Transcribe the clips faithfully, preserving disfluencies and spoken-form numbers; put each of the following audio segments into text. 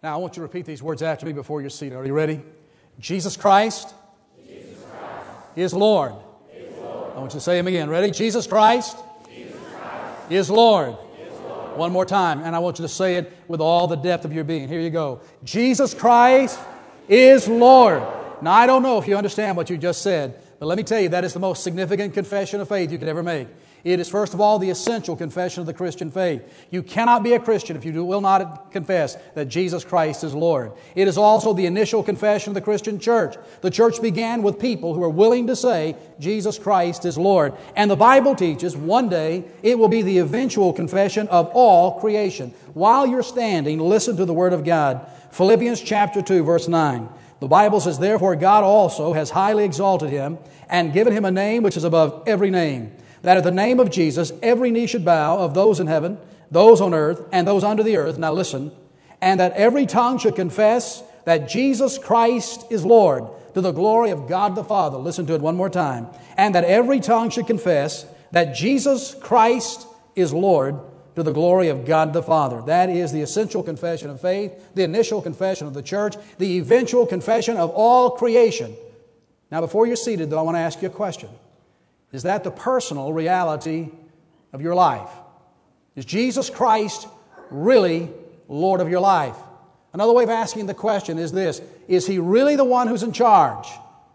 Now, I want you to repeat these words after me before you're seated. Are you ready? Jesus Christ, Jesus Christ is Lord. is Lord. I want you to say them again. Ready? Jesus Christ, Jesus Christ is Lord. is Lord. One more time, and I want you to say it with all the depth of your being. Here you go. Jesus Christ is Lord. Now, I don't know if you understand what you just said, but let me tell you, that is the most significant confession of faith you could ever make. It is, first of all, the essential confession of the Christian faith. You cannot be a Christian if you do, will not confess that Jesus Christ is Lord. It is also the initial confession of the Christian church. The church began with people who are willing to say Jesus Christ is Lord. And the Bible teaches one day it will be the eventual confession of all creation. While you're standing, listen to the Word of God. Philippians chapter two, verse nine. The Bible says, "Therefore God also has highly exalted Him and given Him a name which is above every name, that at the name of Jesus every knee should bow, of those in heaven, those on earth, and those under the earth." Now listen. "And that every tongue should confess that Jesus Christ is Lord, to the glory of God the Father." Listen to it one more time. "And that every tongue should confess that Jesus Christ is Lord, to the glory of God the Father." That is the essential confession of faith, the initial confession of the church, the eventual confession of all creation. Now, before you're seated, though, I want to ask you a question. Is that the personal reality of your life? Is Jesus Christ really Lord of your life? Another way of asking the question is this: is He really the one who's in charge?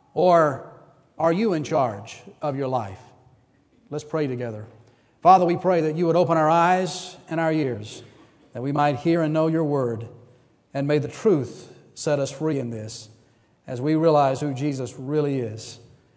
Or are you in charge of your life? Let's pray together. Father, we pray that You would open our eyes and our ears, that we might hear and know Your Word, and may the truth set us free in this as we realize who Jesus really is.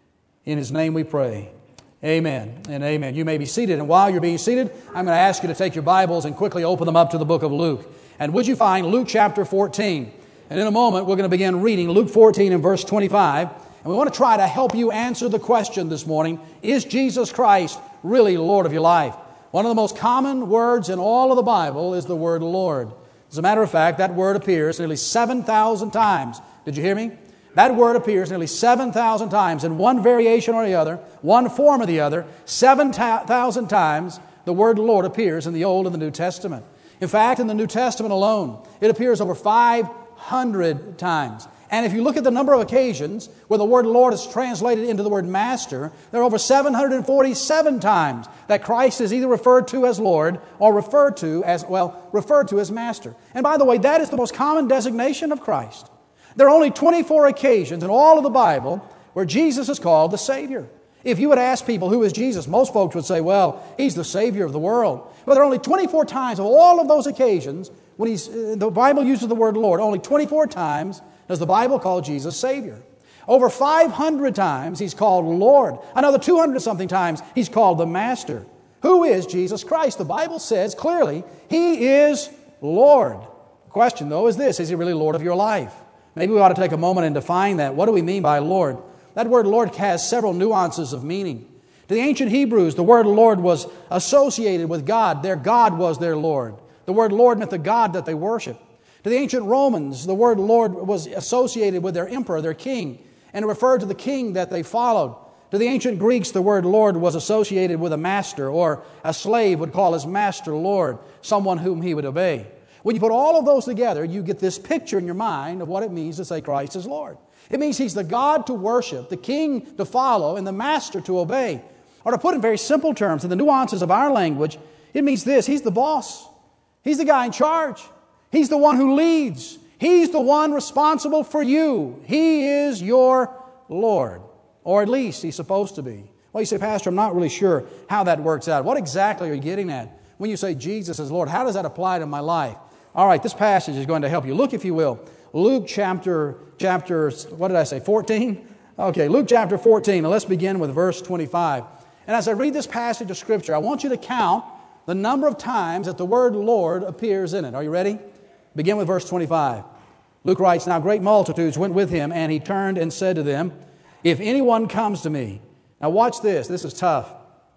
In His name we pray. Amen and amen. You may be seated, and while you're being seated, I'm going to ask you to take your Bibles and quickly open them up to the book of Luke. And would you find Luke chapter fourteen? And in a moment, we're going to begin reading Luke fourteen and verse twenty-five. And we want to try to help you answer the question this morning: is Jesus Christ really Lord of your life? One of the most common words in all of the Bible is the word Lord. As a matter of fact, that word appears nearly seven thousand times. Did you hear me? That word appears nearly seven thousand times in one variation or the other, one form or the other. seven thousand times the word Lord appears in the Old and the New Testament. In fact, in the New Testament alone, it appears over five hundred times. And if you look at the number of occasions where the word Lord is translated into the word Master, there are over seven hundred forty-seven times that Christ is either referred to as Lord or referred to as, well, referred to as Master. And by the way, that is the most common designation of Christ. There are only twenty-four occasions in all of the Bible where Jesus is called the Savior. If you would ask people, who is Jesus? Most folks would say, well, He's the Savior of the world. But there are only twenty-four times of all of those occasions when he's, uh, the Bible uses the word Lord. Only twenty-four times does the Bible call Jesus Savior. Over five hundred times He's called Lord. Another two hundred something times He's called the Master. Who is Jesus Christ? The Bible says clearly He is Lord. The question, though, is this: is He really Lord of your life? Maybe we ought to take a moment and define that. What do we mean by Lord? That word Lord has several nuances of meaning. To the ancient Hebrews, the word Lord was associated with God. Their God was their Lord. The word Lord meant the God that they worshiped. To the ancient Romans, the word Lord was associated with their emperor, their king, and it referred to the king that they followed. To the ancient Greeks, the word Lord was associated with a master, or a slave would call his master Lord, someone whom he would obey. When you put all of those together, you get this picture in your mind of what it means to say Christ is Lord. It means He's the God to worship, the King to follow, and the Master to obey. Or to put in very simple terms, in the nuances of our language, it means this: He's the boss. He's the guy in charge. He's the one who leads. He's the one responsible for you. He is your Lord. Or at least He's supposed to be. Well, you say, Pastor, I'm not really sure how that works out. What exactly are you getting at when you say Jesus is Lord? How does that apply to my life? All right, this passage is going to help you. Look, if you will, Luke chapter, chapter, what did I say, fourteen? Okay, Luke chapter fourteen, and let's begin with verse twenty-five. And as I read this passage of Scripture, I want you to count the number of times that the word Lord appears in it. Are you ready? Begin with verse twenty-five. Luke writes, "Now great multitudes went with Him, and He turned and said to them, If anyone comes to me," now watch this, this is tough.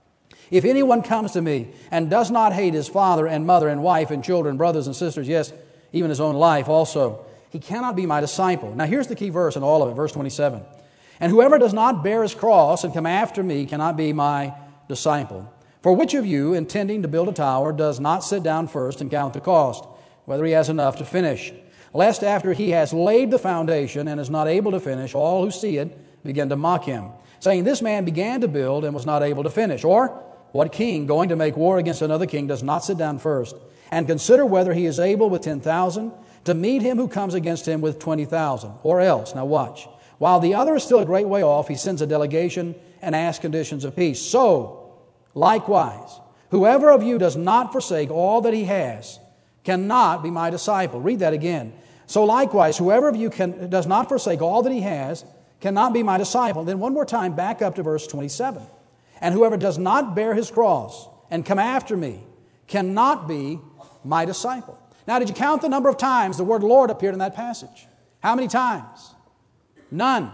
"If anyone comes to me and does not hate his father and mother and wife and children, brothers and sisters, yes, even his own life also, he cannot be my disciple." Now here's the key verse in all of it, verse twenty-seven. "And whoever does not bear his cross and come after me cannot be my disciple. For which of you, intending to build a tower, does not sit down first and count the cost, whether he has enough to finish? lest after he has laid the foundation and is not able to finish, all who see it begin to mock him, saying, this man began to build and was not able to finish. Or, what king going to make war against another king does not sit down first and consider whether he is able with ten thousand to meet him who comes against him with twenty thousand? Or else, now watch, while the other is still a great way off, he sends a delegation and asks conditions of peace. So, likewise, whoever of you does not forsake all that he has cannot be my disciple. Read that again. So likewise, whoever of you can, does not forsake all that he has cannot be my disciple. Then one more time, back up to verse twenty-seven. And whoever does not bear his cross and come after me cannot be my disciple. Now, did you count the number of times the word Lord appeared in that passage? How many times? None.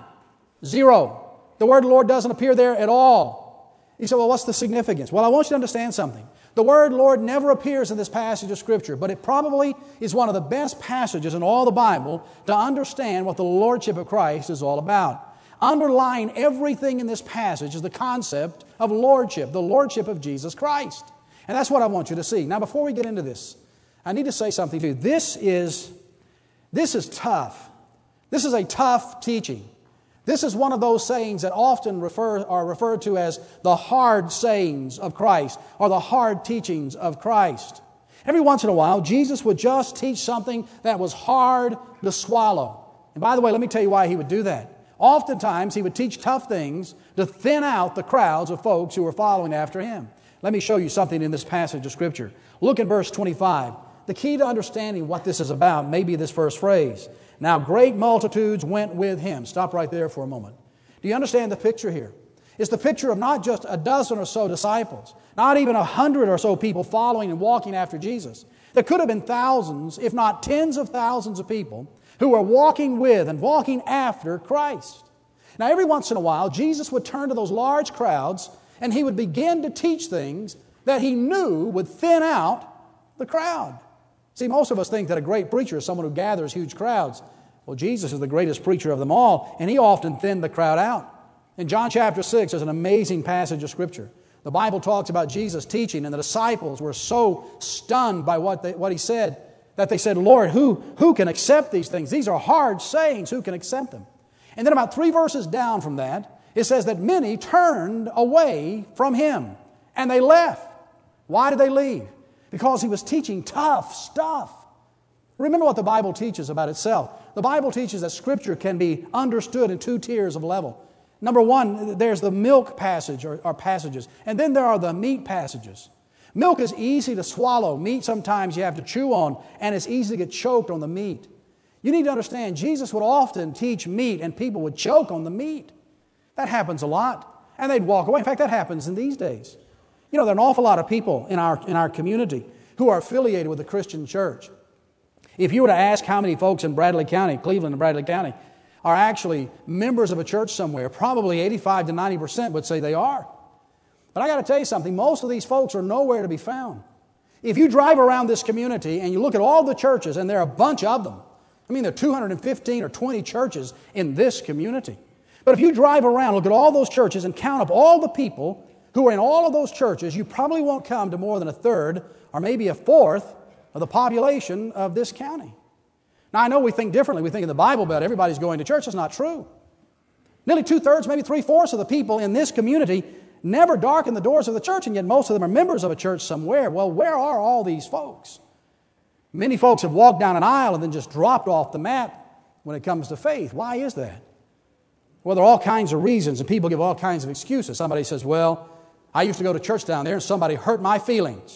Zero. The word Lord doesn't appear there at all. You say, well, what's the significance? Well, I want you to understand something. The word Lord never appears in this passage of Scripture, but it probably is one of the best passages in all the Bible to understand what the Lordship of Christ is all about. Underlying everything in this passage is the concept of Lordship, the Lordship of Jesus Christ. And that's what I want you to see. Now, before we get into this, I need to say something to you. This is, this is tough. This is a tough teaching. This is one of those sayings that often refer, are referred to as the hard sayings of Christ or the hard teachings of Christ. Every once in a while, Jesus would just teach something that was hard to swallow. And by the way, let me tell you why he would do that. Oftentimes, he would teach tough things to thin out the crowds of folks who were following after him. Let me show you something in this passage of Scripture. Look at verse twenty-five. The key to understanding what this is about may be this first phrase. Now great multitudes went with him. Stop right there for a moment. Do you understand the picture here? It's the picture of not just a dozen or so disciples, not even a hundred or so people following and walking after Jesus. There could have been thousands, if not tens of thousands of people who were walking with and walking after Christ. Now every once in a while, Jesus would turn to those large crowds and he would begin to teach things that he knew would thin out the crowd. See, most of us think that a great preacher is someone who gathers huge crowds. Well, Jesus is the greatest preacher of them all, and he often thinned the crowd out. In John chapter six, there's an amazing passage of Scripture. The Bible talks about Jesus teaching, and the disciples were so stunned by what, they, what he said that they said, Lord, who, who can accept these things? These are hard sayings. Who can accept them? And then about three verses down from that, it says that many turned away from him, and they left. Why did they leave? Because he was teaching tough stuff. Remember what the Bible teaches about itself. The Bible teaches that Scripture can be understood in two tiers of level. Number one, there's the milk passage or, or passages, and then there are the meat passages. Milk is easy to swallow. Meat sometimes you have to chew on, and it's easy to get choked on the meat. You need to understand, Jesus would often teach meat, and people would choke on the meat. That happens a lot, and they'd walk away. In fact, that happens in these days. You know, there are an awful lot of people in our, in our community who are affiliated with the Christian church. If you were to ask how many folks in Bradley County, Cleveland and Bradley County, are actually members of a church somewhere, probably eighty-five to ninety percent would say they are. But I got to tell you something, most of these folks are nowhere to be found. If you drive around this community and you look at all the churches, and there are a bunch of them, I mean, there are two hundred fifteen or twenty churches in this community. But if you drive around, look at all those churches and count up all the people who are in all of those churches, you probably won't come to more than a third or maybe a fourth of the population of this county. Now, I know we think differently. We think in the Bible Belt everybody's going to church. That's not true. Nearly two-thirds, maybe three-fourths of the people in this community never darken the doors of the church, and yet most of them are members of a church somewhere. Well, where are all these folks? Many folks have walked down an aisle and then just dropped off the map when it comes to faith. Why is that? Well, there are all kinds of reasons, and people give all kinds of excuses. Somebody says, well, I used to go to church down there, and somebody hurt my feelings.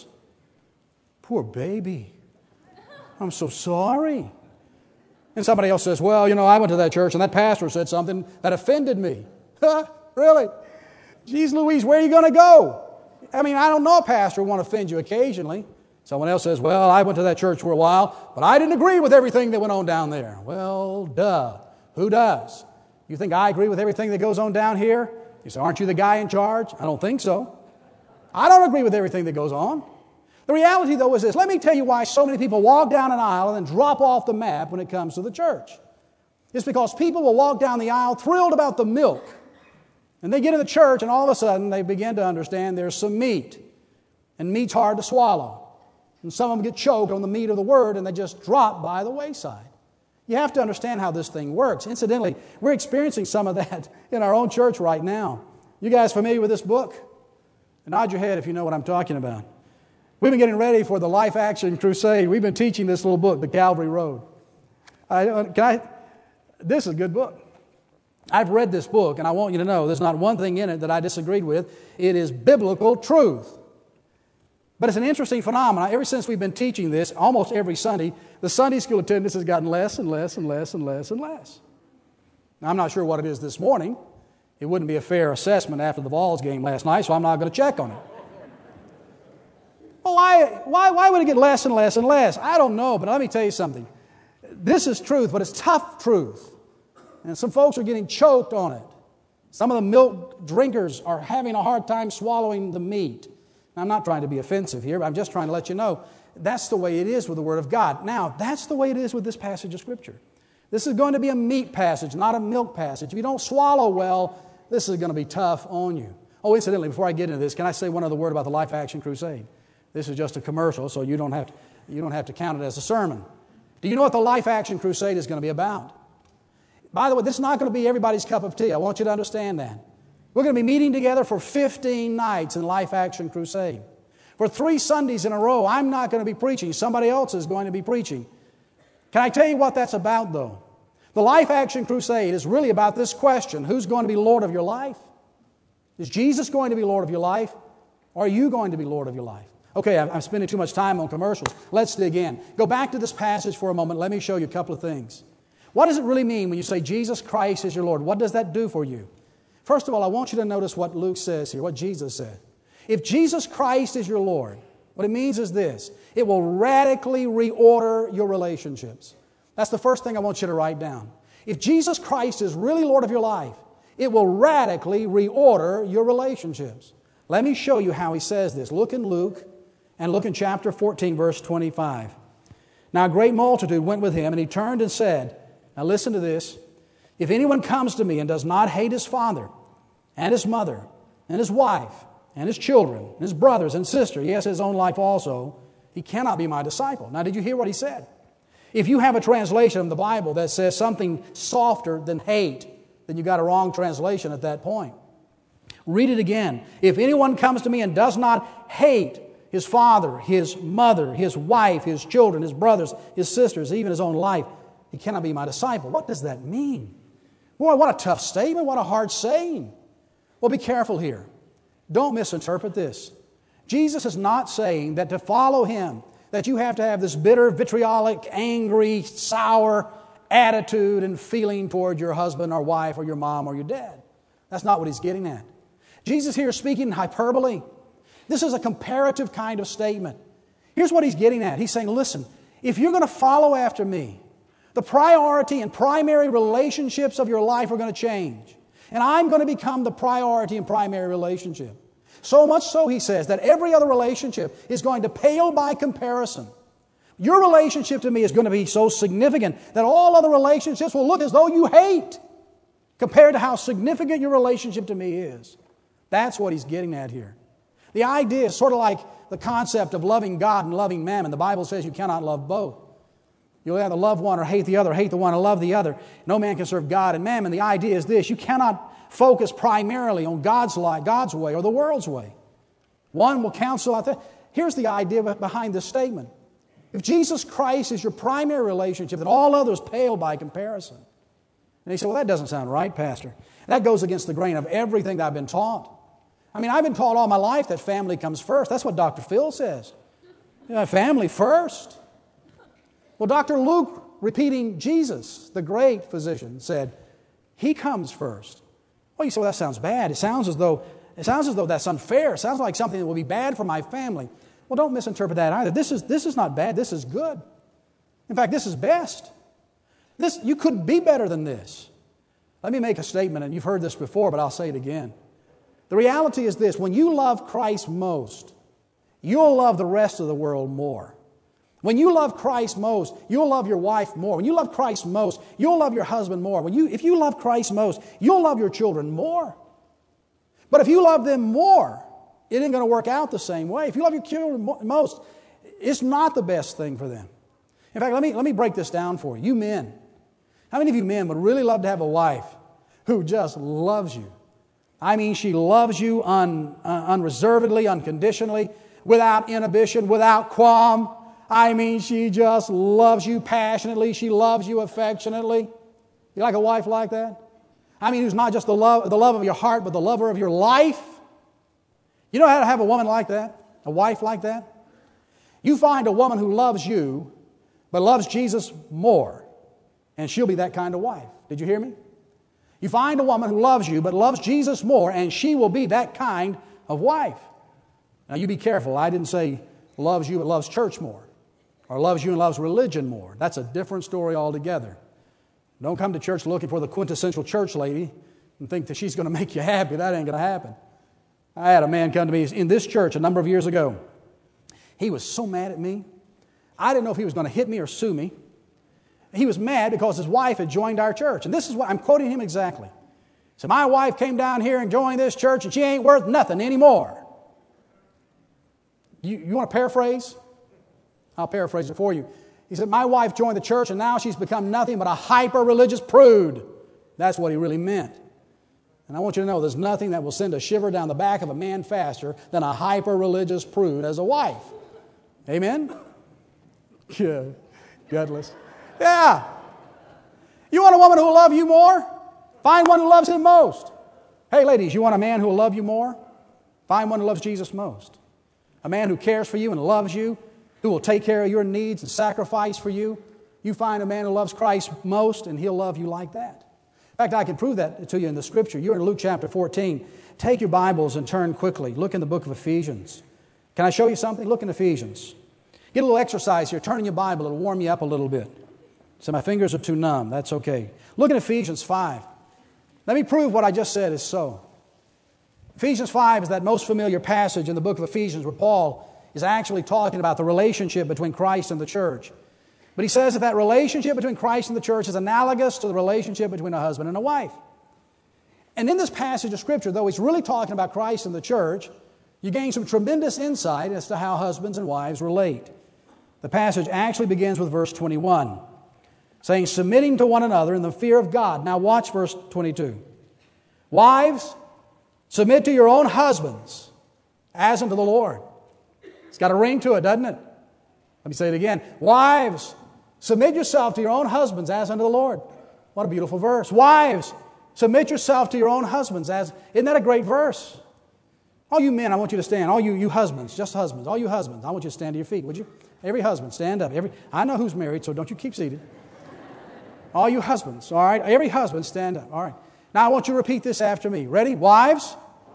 Poor baby. I'm so sorry. And somebody else says, well, you know, I went to that church, and that pastor said something that offended me. Really? Geez Louise, where are you going to go? I mean, I don't know a pastor who won't offend you occasionally. Someone else says, well, I went to that church for a while, but I didn't agree with everything that went on down there. Well, duh. Who does? You think I agree with everything that goes on down here? You say, aren't you the guy in charge? I don't think so. I don't agree with everything that goes on. The reality, though, is this. Let me tell you why so many people walk down an aisle and then drop off the map when it comes to the church. It's because people will walk down the aisle thrilled about the milk. And they get in the church, and all of a sudden they begin to understand there's some meat. And meat's hard to swallow. And some of them get choked on the meat of the Word, and they just drop by the wayside. You have to understand how this thing works. Incidentally, we're experiencing some of that in our own church right now. You guys familiar with this book? Nod your head if you know what I'm talking about. We've been getting ready for the Life Action Crusade. We've been teaching this little book, The Calvary Road. I, can I, this is a good book. I've read this book, and I want you to know there's not one thing in it that I disagreed with. It is biblical truth. But it's an interesting phenomenon. Ever since we've been teaching this, almost every Sunday, the Sunday school attendance has gotten less and less and less and less and less. Now, I'm not sure what it is this morning. It wouldn't be a fair assessment after the Vols game last night, so I'm not going to check on it. Well, why, why, why would it get less and less and less? I don't know, but let me tell you something. This is truth, but it's tough truth. And some folks are getting choked on it. Some of the milk drinkers are having a hard time swallowing the meat. Now, I'm not trying to be offensive here, but I'm just trying to let you know that's the way it is with the Word of God. Now, that's the way it is with this passage of Scripture. This is going to be a meat passage, not a milk passage. If you don't swallow well, this is going to be tough on you. Oh, incidentally, before I get into this, can I say one other word about the Life Action Crusade? This is just a commercial, so you don't have to, you don't have to count it as a sermon. Do you know what the Life Action Crusade is going to be about? By the way, this is not going to be everybody's cup of tea. I want you to understand that. We're going to be meeting together for fifteen nights in Life Action Crusade. For three Sundays in a row, I'm not going to be preaching. Somebody else is going to be preaching. Can I tell you what that's about, though? The Life Action Crusade is really about this question: who's going to be Lord of your life? Is Jesus going to be Lord of your life? Or are you going to be Lord of your life? Okay, I'm spending too much time on commercials. Let's dig in. Go back to this passage for a moment. Let me show you a couple of things. What does it really mean when you say Jesus Christ is your Lord? What does that do for you? First of all, I want you to notice what Luke says here, what Jesus said. If Jesus Christ is your Lord, what it means is this: it will radically reorder your relationships. That's the first thing I want you to write down. If Jesus Christ is really Lord of your life, it will radically reorder your relationships. Let me show you how he says this. Look in Luke and look in chapter fourteen, verse twenty-five. Now a great multitude went with him, and he turned and said, now listen to this: if anyone comes to me and does not hate his father and his mother and his wife and his children and his brothers and sister, yes, his own life also, he cannot be my disciple. Now, did you hear what he said? If you have a translation of the Bible that says something softer than hate, then you got a wrong translation at that point. Read it again. If anyone comes to me and does not hate his father, his mother, his wife, his children, his brothers, his sisters, even his own life, he cannot be my disciple. What does that mean? Boy, what a tough statement. What a hard saying. Well, be careful here. Don't misinterpret this. Jesus is not saying that to follow him, that you have to have this bitter, vitriolic, angry, sour attitude and feeling toward your husband or wife or your mom or your dad. That's not what he's getting at. Jesus here is speaking in hyperbole. This is a comparative kind of statement. Here's what he's getting at. He's saying, listen, if you're going to follow after me, the priority and primary relationships of your life are going to change. And I'm going to become the priority and primary relationship. So much so, he says, that every other relationship is going to pale by comparison. Your relationship to me is going to be so significant that all other relationships will look as though you hate compared to how significant your relationship to me is. That's what he's getting at here. The idea is sort of like the concept of loving God and loving mammon. The Bible says you cannot love both. You'll either love one or hate the other, hate the one or love the other. No man can serve God and mammon. The idea is this: you cannot focus primarily on God's life, God's way, or the world's way. One will counsel out there. Here's the idea behind this statement. If Jesus Christ is your primary relationship, then all others pale by comparison. And he said, well, that doesn't sound right, Pastor. That goes against the grain of everything that I've been taught. I mean, I've been taught all my life that family comes first. That's what Doctor Phil says. You know, family first. Well, Doctor Luke, repeating Jesus, the great physician, said, he comes first. Well, you say, well, that sounds bad. It sounds as though it sounds as though that's unfair. It sounds like something that will be bad for my family. Well, don't misinterpret that either. This is this is not bad. This is good. In fact, this is best. This you couldn't be better than this. Let me make a statement, and you've heard this before, but I'll say it again. The reality is this: when you love Christ most, you'll love the rest of the world more. When you love Christ most, you'll love your wife more. When you love Christ most, you'll love your husband more. When you, if you love Christ most, you'll love your children more. But if you love them more, it ain't going to work out the same way. If you love your children most, it's not the best thing for them. In fact, let me, let me break this down for you. You men, How many of you men would really love to have a wife who just loves you? I mean, she loves you un, uh, unreservedly, unconditionally, without inhibition, without qualm. I mean, she just loves you passionately. She loves you affectionately. You like a wife like that? I mean, who's not just the love, the love of your heart, but the lover of your life? You know how to have a woman like that? A wife like that? You find a woman who loves you, but loves Jesus more, and she'll be that kind of wife. Did you hear me? You find a woman who loves you, but loves Jesus more, and she will be that kind of wife. Now, you be careful. I didn't say loves you, but loves church more, or loves you and loves religion more. That's a different story altogether. Don't come to church looking for the quintessential church lady and think that she's going to make you happy. That ain't going to happen. I had a man come to me in this church a number of years ago. He was so mad at me. I didn't know if he was going to hit me or sue me. He was mad because his wife had joined our church. And this is what I'm quoting him exactly. He said, my wife came down here and joined this church and she ain't worth nothing anymore. You, you want to paraphrase? I'll paraphrase it for you. He said, my wife joined the church and now she's become nothing but a hyper-religious prude. That's what he really meant. And I want you to know there's nothing that will send a shiver down the back of a man faster than a hyper-religious prude as a wife. Amen? Yeah, godless. Yeah. You want a woman who will love you more? Find one who loves him most. Hey, ladies, you want a man who will love you more? Find one who loves Jesus most. A man who cares for you and loves you, who will take care of your needs and sacrifice for you. You find a man who loves Christ most, and he'll love you like that. In fact, I can prove that to you in the Scripture. You're in Luke chapter fourteen. Take your Bibles and turn quickly. Look in the book of Ephesians. Can I show you something? Look in Ephesians. Get a little exercise here. Turn in your Bible. It'll warm you up a little bit. So my fingers are too numb. That's okay. Look at Ephesians five. Let me prove what I just said is so. Ephesians five is that most familiar passage in the book of Ephesians where Paul is actually talking about the relationship between Christ and the church. But he says that that relationship between Christ and the church is analogous to the relationship between a husband and a wife. And in this passage of Scripture, though he's really talking about Christ and the church, you gain some tremendous insight as to how husbands and wives relate. The passage actually begins with verse twenty-one, saying, submitting to one another in the fear of God. Now watch verse twenty-two. Wives, submit to your own husbands as unto the Lord. It's got a ring to it, doesn't it? Let me say it again. Wives, submit yourself to your own husbands as unto the Lord. What a beautiful verse. Wives, submit yourself to your own husbands as... Isn't that a great verse? All you men, I want you to stand. All you, you husbands, just husbands. All you husbands, I want you to stand to your feet, would you? Every husband, stand up. Every I know who's married, so don't you keep seated. All you husbands, all right? Every husband, stand up. All right. Now I want you to repeat this after me. Ready? Wives?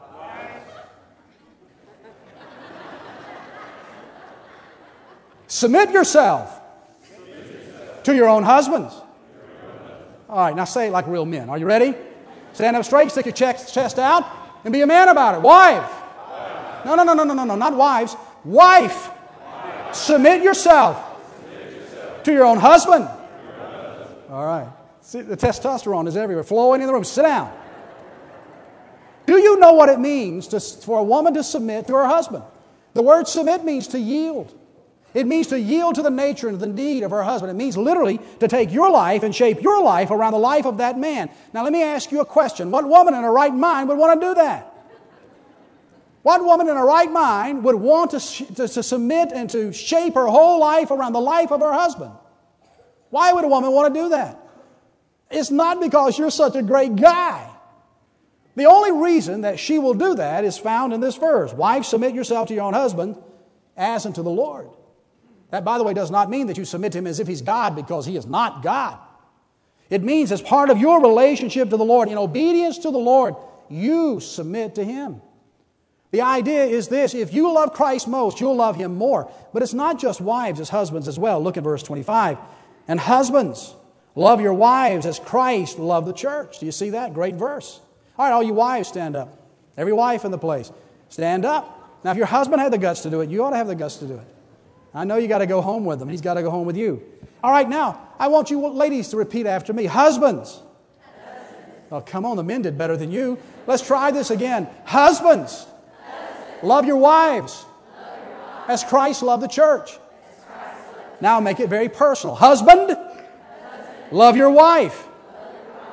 Submit yourself to your own husbands. All right, now say it like real men. Are you ready? Stand up straight, stick your chest, chest out, and be a man about it. Wife. No, no, no, no, no, no, no, not wives. Wife. Submit yourself to your own husband. All right. See, the testosterone is everywhere, flowing in the room. Sit down. Do you know what it means to, for a woman to submit to her husband? The word submit means to yield. It means to yield to the nature and the need of her husband. It means literally to take your life and shape your life around the life of that man. Now let me ask you a question. What woman in her right mind would want to do that? What woman in her right mind would want to, to, to submit and to shape her whole life around the life of her husband? Why would a woman want to do that? It's not because you're such a great guy. The only reason that she will do that is found in this verse. Wives, submit yourself to your own husband as unto the Lord. That, by the way, does not mean that you submit to him as if he's God, because he is not God. It means as part of your relationship to the Lord, in obedience to the Lord, you submit to him. The idea is this: if you love Christ most, you'll love him more. But it's not just wives, it's husbands as well. Look at verse twenty-five. And husbands, love your wives as Christ loved the church. Do you see that? Great verse. All right, all you wives, stand up. Every wife in the place, stand up. Now, if your husband had the guts to do it, you ought to have the guts to do it. I know you got to go home with him. He's got to go home with you. All right, now, I want you ladies to repeat after me. Husbands. Oh, come on, the men did better than you. Let's try this again. Husbands. Husbands. Love your wives. Love your wives. As Christ loved the church. Loved now make it very personal. Husband. Husband. Love your wife.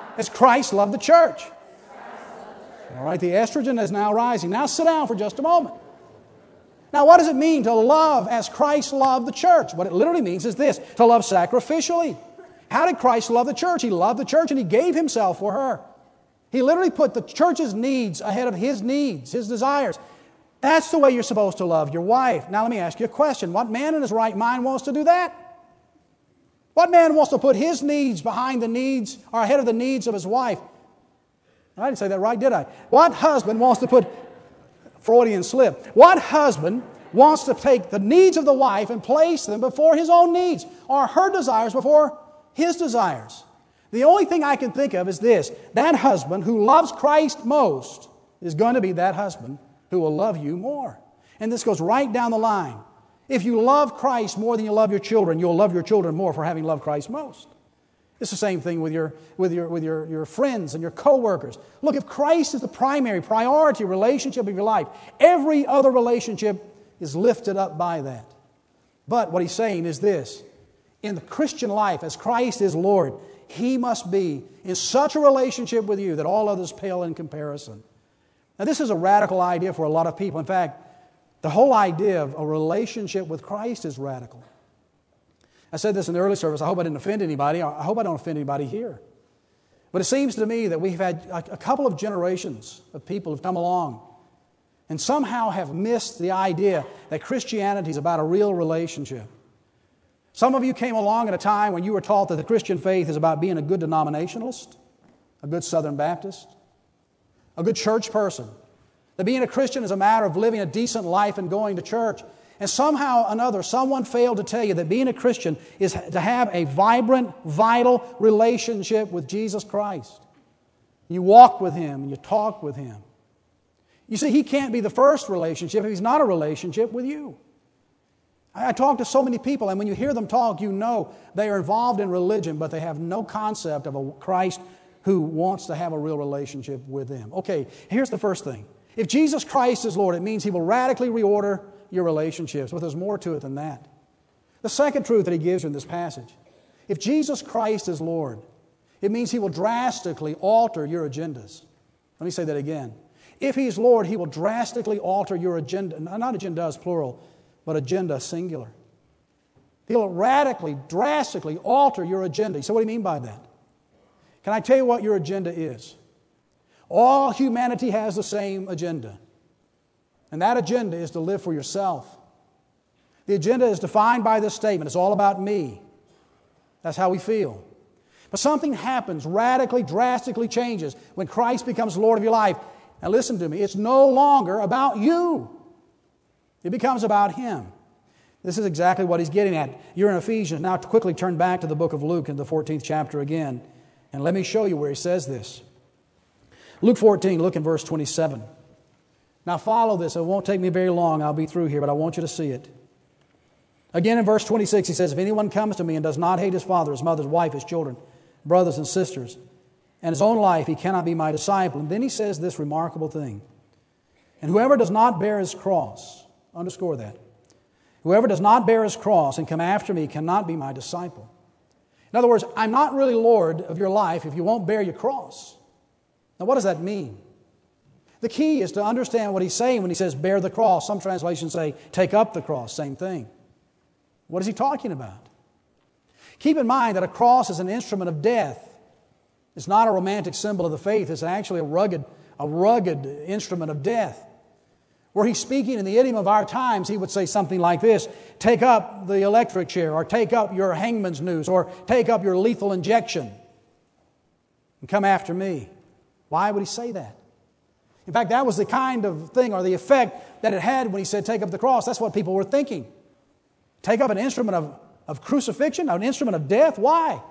As Christ loved the church. All right, the estrogen is now rising. Now sit down for just a moment. Now, what does it mean to love as Christ loved the church? What it literally means is this, to love sacrificially. How did Christ love the church? He loved the church and He gave Himself for her. He literally put the church's needs ahead of His needs, His desires. That's the way you're supposed to love your wife. Now, let me ask you a question. What man in his right mind wants to do that? What man wants to put his needs behind the needs, or ahead of the needs of his wife? I didn't say that right, did I? What husband wants to put, Freudian slip, what husband wants to take the needs of the wife and place them before his own needs, or her desires before his desires? The only thing I can think of is this: that husband who loves Christ most is going to be that husband who will love you more. And this goes right down the line. If you love Christ more than you love your children, you'll love your children more for having loved Christ most. It's the same thing with your, with your, with your, your friends and your co-workers. Look, if Christ is the primary priority relationship of your life, every other relationship is lifted up by that. But what he's saying is this: in the Christian life, as Christ is Lord, He must be in such a relationship with you that all others pale in comparison. Now, this is a radical idea for a lot of people. In fact, the whole idea of a relationship with Christ is radical. I said this in the early service. I hope I didn't offend anybody. I hope I don't offend anybody here. But it seems to me that we've had a couple of generations of people who've come along and somehow have missed the idea that Christianity is about a real relationship. Some of you came along at a time when you were taught that the Christian faith is about being a good denominationalist, a good Southern Baptist, a good church person. That being a Christian is a matter of living a decent life and going to church. And somehow or another, someone failed to tell you that being a Christian is to have a vibrant, vital relationship with Jesus Christ. You walk with Him and you talk with Him. You see, He can't be the first relationship if He's not a relationship with you. I talk to so many people, and when you hear them talk, you know they are involved in religion, but they have no concept of a Christ who wants to have a real relationship with them. Okay, here's the first thing. If Jesus Christ is Lord, it means He will radically reorder your relationships, but there's more to it than that. The second truth that He gives you in this passage: if Jesus Christ is Lord, it means He will drastically alter your agendas. Let me say that again. If He's Lord, He will drastically alter your agenda. Not agendas, plural, but agenda, singular. He'll radically, drastically alter your agenda. So what do you mean by that? Can I tell you what your agenda is? All humanity has the same agenda. And that agenda is to live for yourself. The agenda is defined by this statement: it's all about me. That's how we feel. But something happens, radically, drastically changes when Christ becomes Lord of your life. Now listen to me, it's no longer about you. It becomes about Him. This is exactly what he's getting at. You're in Ephesians. Now quickly turn back to the book of Luke in the fourteenth chapter again. And let me show you where he says this. Luke fourteen, look in verse twenty-seven. Now follow this. It won't take me very long. I'll be through here, but I want you to see it. Again in verse twenty-six, he says, if anyone comes to me and does not hate his father, his mother, his wife, his children, brothers and sisters, and his own life, he cannot be my disciple. And then he says this remarkable thing. And whoever does not bear his cross, underscore that, whoever does not bear his cross and come after me cannot be my disciple. In other words, I'm not really Lord of your life if you won't bear your cross. Now what does that mean? The key is to understand what he's saying when he says bear the cross. Some translations say take up the cross, same thing. What is he talking about? Keep in mind that a cross is an instrument of death. It's not a romantic symbol of the faith. It's actually a rugged, a rugged instrument of death. Were he speaking in the idiom of our times, he would say something like this: take up the electric chair, or take up your hangman's noose, or take up your lethal injection and come after me. Why would he say that? In fact, that was the kind of thing or the effect that it had when he said take up the cross. That's what people were thinking. Take up an instrument of, of crucifixion, an instrument of death? Why?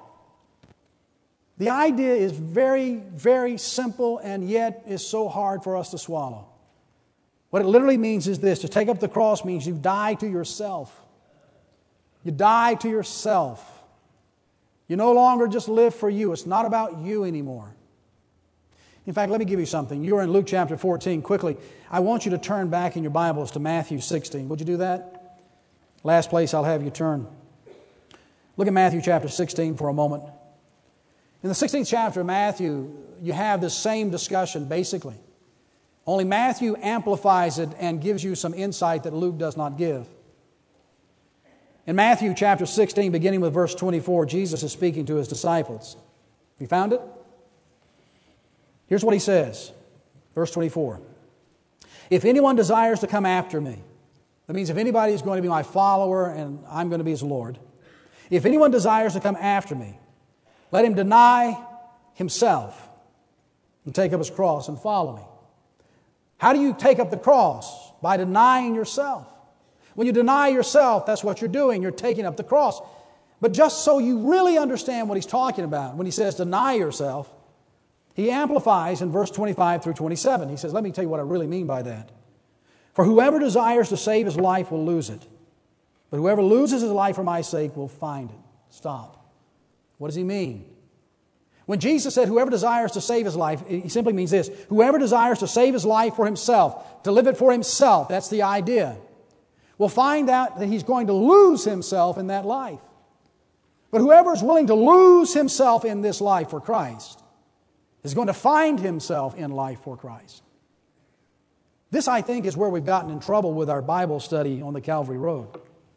The idea is very, very simple and yet is so hard for us to swallow. What it literally means is this: to take up the cross means you die to yourself. You die to yourself. You no longer just live for you. It's not about you anymore. In fact, let me give you something. You're in Luke chapter fourteen. Quickly, I want you to turn back in your Bibles to Matthew sixteen. Would you do that? Last place I'll have you turn. Look at Matthew chapter sixteen for a moment. In the sixteenth chapter of Matthew, you have this same discussion basically. Only Matthew amplifies it and gives you some insight that Luke does not give. In Matthew chapter sixteen, beginning with verse twenty-four, Jesus is speaking to his disciples. You found it? Here's what he says. Verse twenty-four. If anyone desires to come after me, that means if anybody is going to be my follower and I'm going to be his Lord, if anyone desires to come after me, let him deny himself and take up his cross and follow me. How do you take up the cross? By denying yourself. When you deny yourself, that's what you're doing. You're taking up the cross. But just so you really understand what he's talking about, when he says deny yourself, he amplifies in verse twenty-five through twenty-seven. He says, let me tell you what I really mean by that. For whoever desires to save his life will lose it. But whoever loses his life for my sake will find it. Stop. What does he mean? When Jesus said whoever desires to save his life, he simply means this. Whoever desires to save his life for himself, to live it for himself, that's the idea, will find out that he's going to lose himself in that life. But whoever is willing to lose himself in this life for Christ is going to find himself in life for Christ. This, I think, is where we've gotten in trouble with our Bible study on the Calvary Road.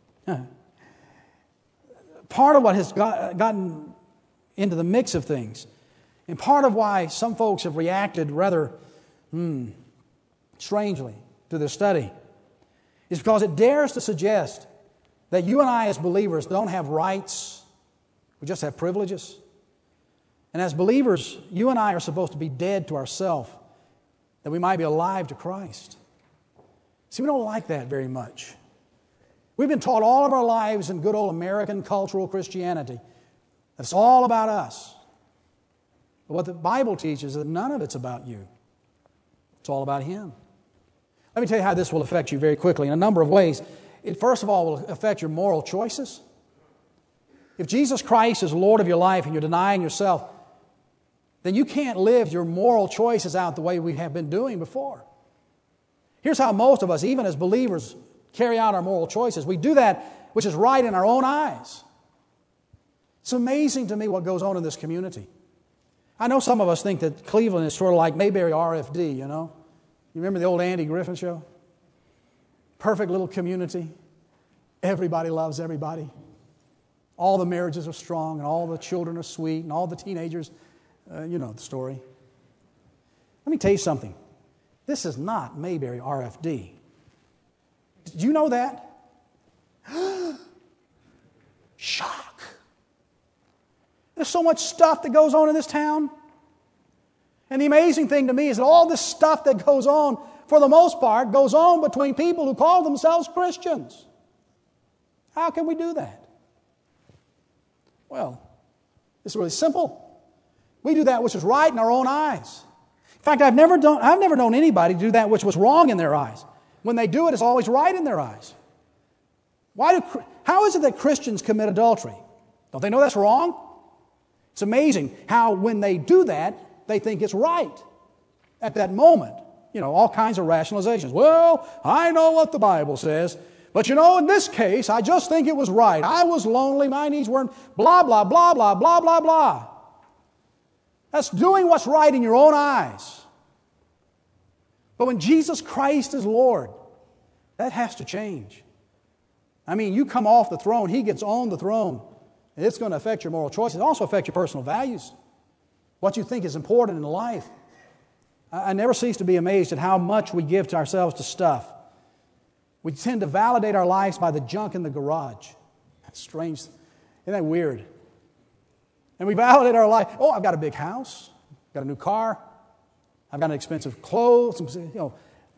Part of what has got, gotten into the mix of things, and part of why some folks have reacted rather hmm, strangely to this study, is because it dares to suggest that you and I as believers don't have rights, we just have privileges. And as believers, you and I are supposed to be dead to ourselves, that we might be alive to Christ. See, we don't like that very much. We've been taught all of our lives in good old American cultural Christianity that it's all about us. But what the Bible teaches is that none of it's about you. It's all about Him. Let me tell you how this will affect you very quickly in a number of ways. It first of all will affect your moral choices. If Jesus Christ is Lord of your life and you're denying yourself, then you can't live your moral choices out the way we have been doing before. Here's how most of us, even as believers, carry out our moral choices. We do that which is right in our own eyes. It's amazing to me what goes on in this community. I know some of us think that Cleveland is sort of like Mayberry R F D, you know. You remember the old Andy Griffin show? Perfect little community. Everybody loves everybody. All the marriages are strong, and all the children are sweet, and all the teenagers, uh, you know the story. Let me tell you something. This is not Mayberry R F D. Did you know that? Shock. There's so much stuff that goes on in this town. And the amazing thing to me is that all this stuff that goes on, for the most part, goes on between people who call themselves Christians. How can we do that? Well, it's really simple. We do that which is right in our own eyes. In fact, I've never done, I've never known anybody do that which was wrong in their eyes. When they do it, it's always right in their eyes. Why do, how is it that Christians commit adultery? Don't they know that's wrong? It's amazing how when they do that, they think it's right at that moment. You know, all kinds of rationalizations. Well, I know what the Bible says, but you know, in this case, I just think it was right. I was lonely, my needs weren't, blah, blah, blah, blah, blah, blah, blah. That's doing what's right in your own eyes. But when Jesus Christ is Lord, that has to change. I mean, you come off the throne, He gets on the throne. And it's going to affect your moral choices. It also affects your personal values. What you think is important in life. I, I never cease to be amazed at how much we give to ourselves to stuff. We tend to validate our lives by the junk in the garage. That's strange. Isn't that weird? And we validate our life. Oh, I've got a big house. I've got a new car. I've got expensive clothes. You know,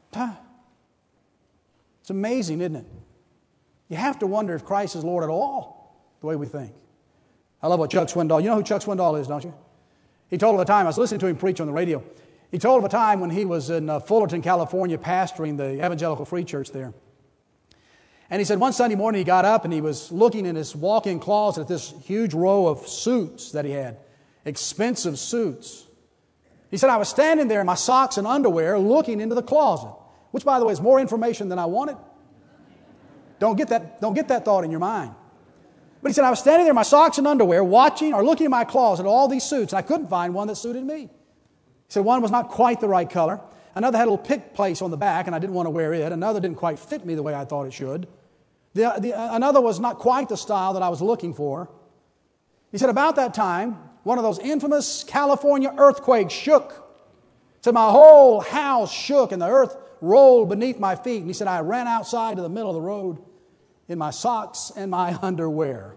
it's amazing, isn't it? You have to wonder if Christ is Lord at all, the way we think. I love what Chuck Swindoll, you know who Chuck Swindoll is, don't you? He told of a time, I was listening to him preach on the radio. He told of a time when he was in uh, Fullerton, California, pastoring the Evangelical Free Church there. And he said one Sunday morning he got up and he was looking in his walk-in closet at this huge row of suits that he had, expensive suits. He said, I was standing there in my socks and underwear looking into the closet, which, by the way, is more information than I wanted. Don't get that, don't get that thought in your mind. But he said, I was standing there in my socks and underwear watching or looking in my closet at all these suits, and I couldn't find one that suited me. He said one was not quite the right color. Another had a little pick place on the back, and I didn't want to wear it. Another didn't quite fit me the way I thought it should. The, the, another was not quite the style that I was looking for. He said, about that time, one of those infamous California earthquakes shook. He said, my whole house shook, and the earth rolled beneath my feet. And he said, I ran outside to the middle of the road in my socks and my underwear.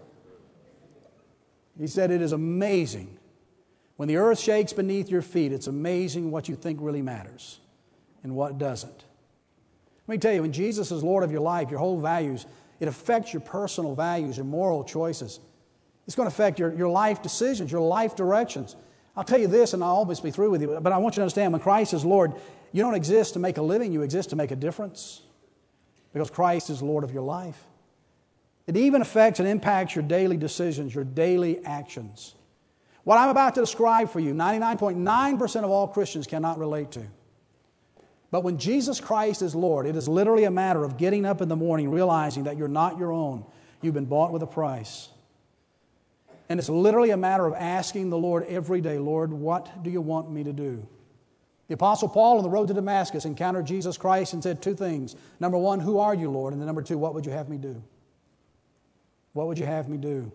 He said, it is amazing. When the earth shakes beneath your feet, it's amazing what you think really matters and what doesn't. Let me tell you, when Jesus is Lord of your life, your whole values, it affects your personal values, your moral choices. It's going to affect your, your life decisions, your life directions. I'll tell you this, and I'll almost be through with you, but I want you to understand, when Christ is Lord, you don't exist to make a living, you exist to make a difference. Because Christ is Lord of your life. It even affects and impacts your daily decisions, your daily actions. What I'm about to describe for you, ninety-nine point nine percent of all Christians cannot relate to. But when Jesus Christ is Lord, it is literally a matter of getting up in the morning, realizing that you're not your own. You've been bought with a price. And it's literally a matter of asking the Lord every day, Lord, what do you want me to do? The Apostle Paul on the road to Damascus encountered Jesus Christ and said two things. Number one, who are you, Lord? And then number two, what would you have me do? What would you have me do?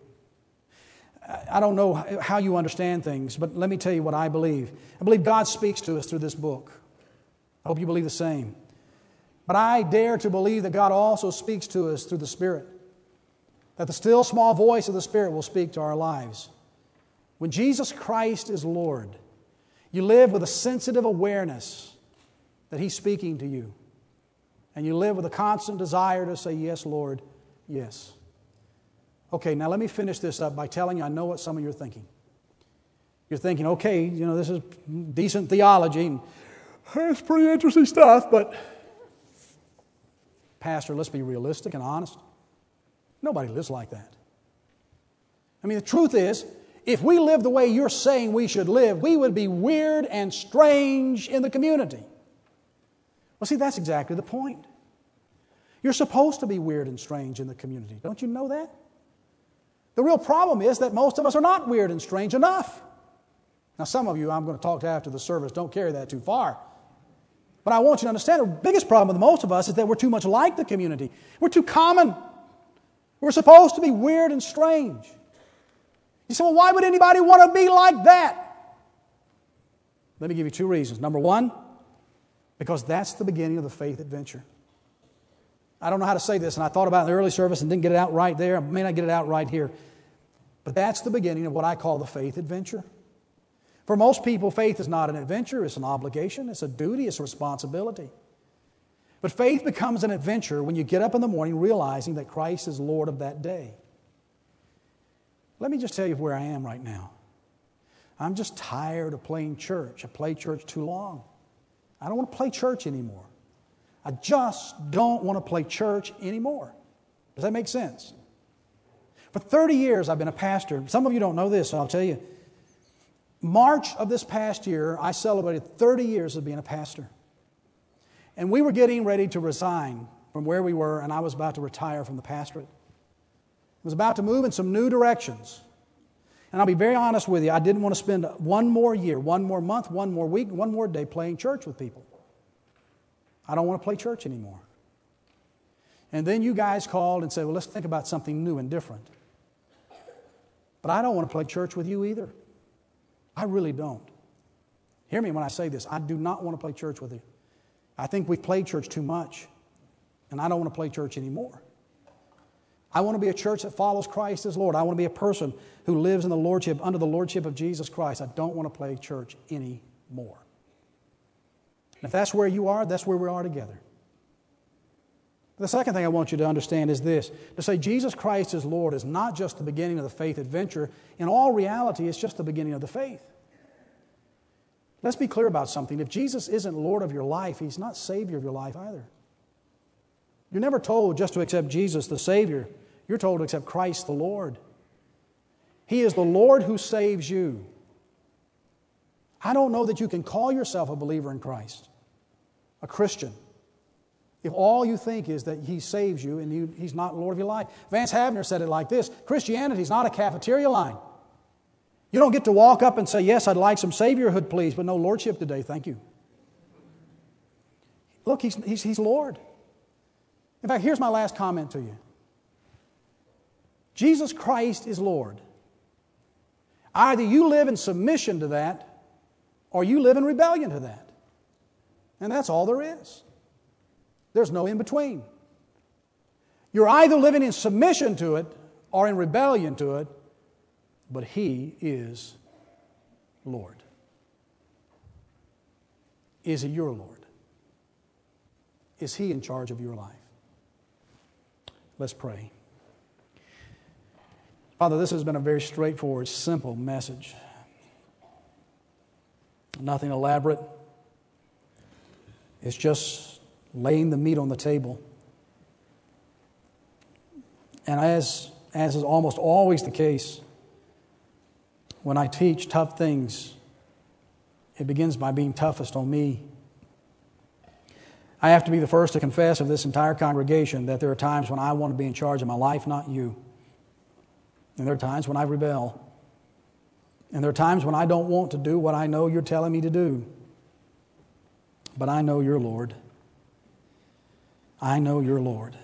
I don't know how you understand things, but let me tell you what I believe. I believe God speaks to us through this book. I hope you believe the same. But I dare to believe that God also speaks to us through the Spirit. That the still small voice of the Spirit will speak to our lives. When Jesus Christ is Lord, you live with a sensitive awareness that He's speaking to you. And you live with a constant desire to say, yes, Lord, yes. Okay, now let me finish this up by telling you I know what some of you are thinking. You're thinking, okay, you know, this is decent theology, and it's pretty interesting stuff, but Pastor, let's be realistic and honest. Nobody lives like that. I mean, the truth is, if we lived the way you're saying we should live, we would be weird and strange in the community. Well, see, that's exactly the point. You're supposed to be weird and strange in the community. Don't you know that? The real problem is that most of us are not weird and strange enough. Now, some of you I'm going to talk to after the service. Don't carry that too far. But I want you to understand the biggest problem with most of us is that we're too much like the community. We're too common. We're supposed to be weird and strange. You say, well, why would anybody want to be like that? Let me give you two reasons. Number one, because that's the beginning of the faith adventure. I don't know how to say this, and I thought about it in the early service and didn't get it out right there. I may not get it out right here. But that's the beginning of what I call the faith adventure. For most people, faith is not an adventure. It's an obligation. It's a duty. It's a responsibility. But faith becomes an adventure when you get up in the morning realizing that Christ is Lord of that day. Let me just tell you where I am right now. I'm just tired of playing church. I played church too long. I don't want to play church anymore. I just don't want to play church anymore. Does that make sense? For thirty years, I've been a pastor. Some of you don't know this, so I'll tell you. March of this past year, I celebrated thirty years of being a pastor. And we were getting ready to resign from where we were, and I was about to retire from the pastorate. I was about to move in some new directions. And I'll be very honest with you, I didn't want to spend one more year, one more month, one more week, one more day playing church with people. I don't want to play church anymore. And then you guys called and said, well, let's think about something new and different. But I don't want to play church with you either. I really don't. Hear me when I say this. I do not want to play church with you. I think we've played church too much, and I don't want to play church anymore. I want to be a church that follows Christ as Lord. I want to be a person who lives in the lordship, under the lordship of Jesus Christ. I don't want to play church anymore. And if that's where you are, that's where we are together. The second thing I want you to understand is this. To say Jesus Christ is Lord is not just the beginning of the faith adventure. In all reality, it's just the beginning of the faith. Let's be clear about something. If Jesus isn't Lord of your life, He's not Savior of your life either. You're never told just to accept Jesus the Savior. You're told to accept Christ the Lord. He is the Lord who saves you. I don't know that you can call yourself a believer in Christ, a Christian, If all you think is that He saves you and you, He's not Lord of your life. Vance Havner said it like this: Christianity is not a cafeteria line. You don't get to walk up and say, yes, I'd like some Saviorhood, please, but no Lordship today, thank you. Look, He's, he's, he's Lord. In fact, here's my last comment to you. Jesus Christ is Lord. Either you live in submission to that, or you live in rebellion to that. And that's all there is. There's no in between. You're either living in submission to it or in rebellion to it, but He is Lord. Is He your Lord? Is He in charge of your life? Let's pray. Father, this has been a very straightforward, simple message. Nothing elaborate. It's just laying the meat on the table. And as, as is almost always the case, when I teach tough things, it begins by being toughest on me. I have to be the first to confess of this entire congregation that there are times when I want to be in charge of my life, not you. And there are times when I rebel. And there are times when I don't want to do what I know you're telling me to do. But I know you're Lord. I know you're Lord.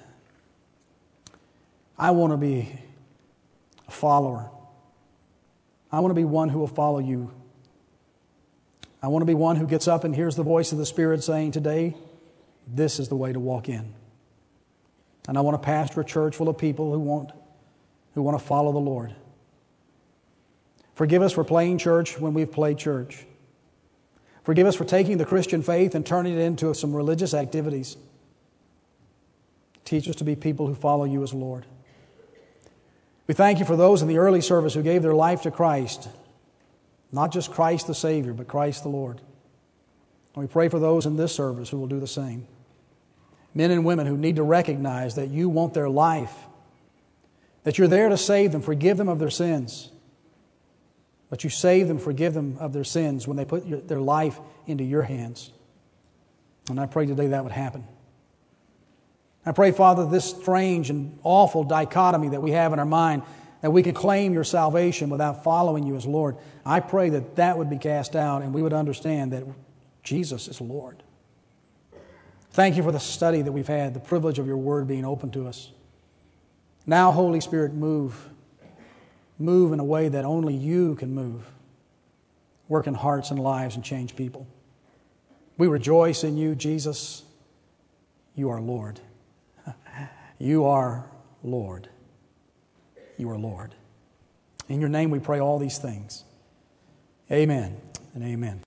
I want to be a follower. I want to be one who will follow you. I want to be one who gets up and hears the voice of the Spirit saying, today, this is the way to walk in. And I want to pastor a church full of people who want, who want to follow the Lord. Forgive us for playing church when we've played church. Forgive us for taking the Christian faith and turning it into some religious activities. Teach us to be people who follow you as Lord. We thank you for those in the early service who gave their life to Christ. Not just Christ the Savior, but Christ the Lord. And we pray for those in this service who will do the same. Men and women who need to recognize that you want their life, that you're there to save them, forgive them of their sins. But you save them, forgive them of their sins when they put your, their life into your hands. And I pray today that would happen. I pray, Father, this strange and awful dichotomy that we have in our mind, that we can claim your salvation without following you as Lord. I pray that that would be cast out and we would understand that Jesus is Lord. Thank you for the study that we've had, the privilege of your word being open to us. Now, Holy Spirit, move. Move in a way that only you can move. Work in hearts and lives and change people. We rejoice in you, Jesus. You are Lord. You are Lord. You are Lord. In your name we pray all these things. Amen and amen.